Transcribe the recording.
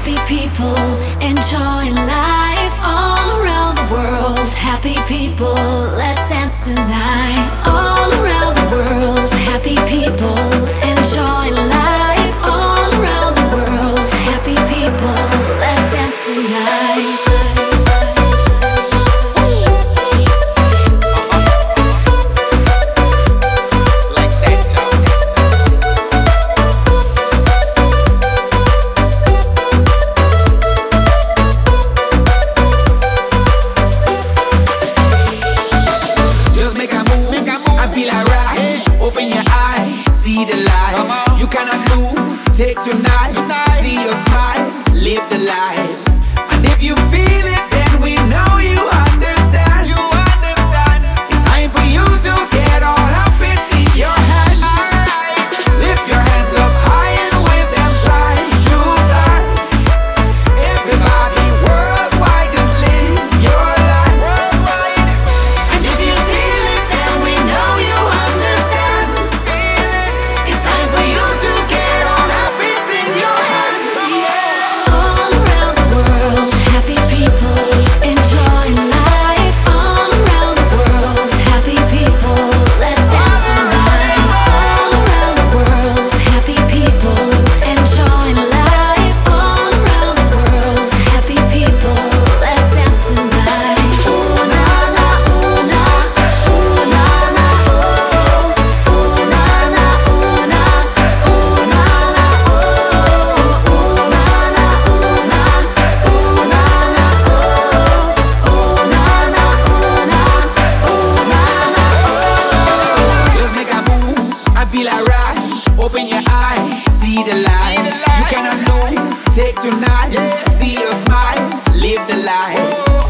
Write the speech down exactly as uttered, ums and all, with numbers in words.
Happy people enjoying life all around the world. Happy people, let's dance tonight. All around the world. Happy people enjoying life all around the world. Happy people, let's dance tonight. See the light, you cannot lose. Take tonight, see your smile, live the life. And if you feel it, then we know you understand. You understand. It's time for you to get all up, it's in your hand. Lift your hands up high and wave them side to side. Everybody worldwide, just live your life. And if you feel it, then we know you understand. It's time for you to get on up, it's in your hand, yeah. All around the world, happy people enjoying life. All around the world, happy people, let's dance tonight. All around the world, happy people enjoying life. All around the world, happy people, let's dance tonight. Ooh na na, ooh na, ooh na na, oh. Ooh na na, ooh na, ooh na na, oh. Ooh na na, ooh na, ooh na na, oh. Ooh na na, ooh na, ooh na na, oh. Just make a move and feel alright. Open your eyes, see the light. You cannot lose. Take tonight, see your smile, live the life.